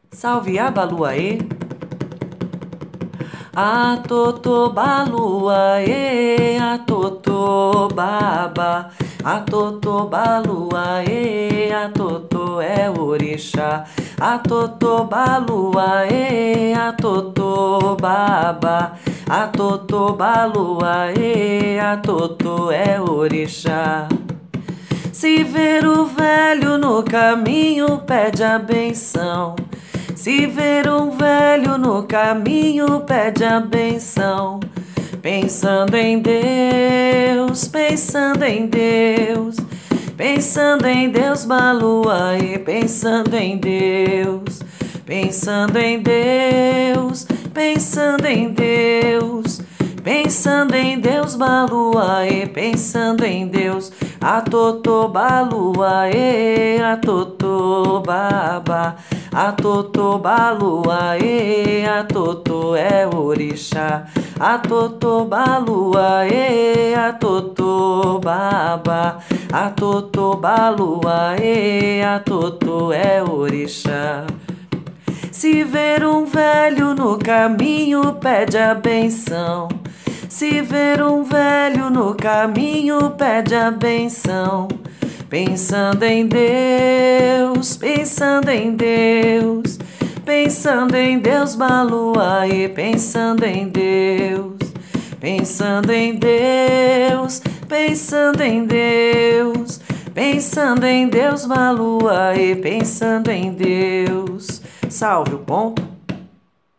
Salve Abaluaê. A Totô Baluaê, a Totô Baba, a Totô Baluaê, a Totô é orixá. A Totô Baluaê, a Totô Baba, a Totô Baluaê, a Totô é orixá. Se ver o velho no caminho, pede a benção. Se ver um velho no caminho, pede a benção. Pensando em Deus, pensando em Deus, pensando em Deus, Baluaê, pensando em Deus, pensando em Deus, pensando em Deus, pensando em Deus, Baluaê, pensando em Deus. A Totô Baluaê, a Totô Baba, a Totô Baluaê, a Totô é orixá. A Totô Baluaê, a Totô Baba, a Totô Baluaê, a Totô é orixá. Se ver um velho no caminho, pede a benção. Se ver um velho no caminho, pede a benção. Pensando em Deus, pensando em Deus, pensando em Deus, Baluaê, pensando em Deus, pensando em Deus, pensando em Deus, pensando em Deus, Baluaê, pensando em Deus. Salve o ponto.